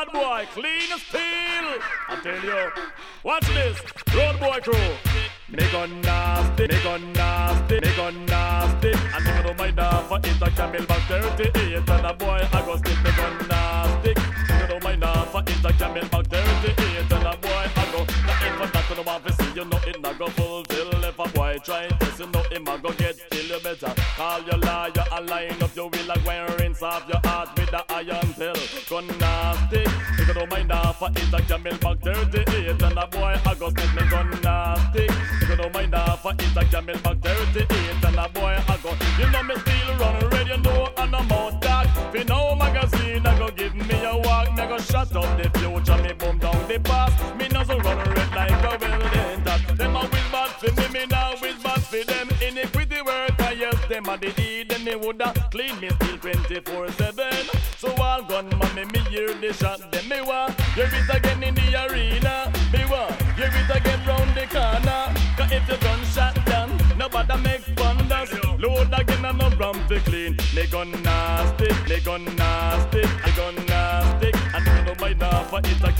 bad boy, clean as steel. I tell you, watch this, road boy crew. Me gun nasty, me gun nasty, me gun nasty. And if you don't mind that, for it a Camelback 38. And a boy I go stick me gun nasty. If you don't mind that, for it a Camelback 38. And a boy I go, now if I not want to see you know it not go fulfill. If a boy try this, you know him a go get till you better. Call your liar and line up your will like when rinse off your heart with the iron pill. Gun nasty, if you don't mind that, for it a Camelback 38. And a boy I go stick me gun nasty. If you don't mind that, for it a Camelback 38. And a boy I go, you know me still run red, you know, and I'm out that. Fi no magazine, I go give me a walk. Me go shut up the future, me boom down the past. Me no so run red like a welding that. Them a whiz bad for me now whiz bad for them. Iniquity work, I yes, them a the deed. Then me woulda clean me still 24/7. So all gunman me hear the shot, them me want hear it again in the arena. Me want hear it again round the corner. Cause if you gun shot down, nobody make fun. That's load again and no rum to clean. Me gun nasty, me gun nasty, me gun nasty. And you know my now for it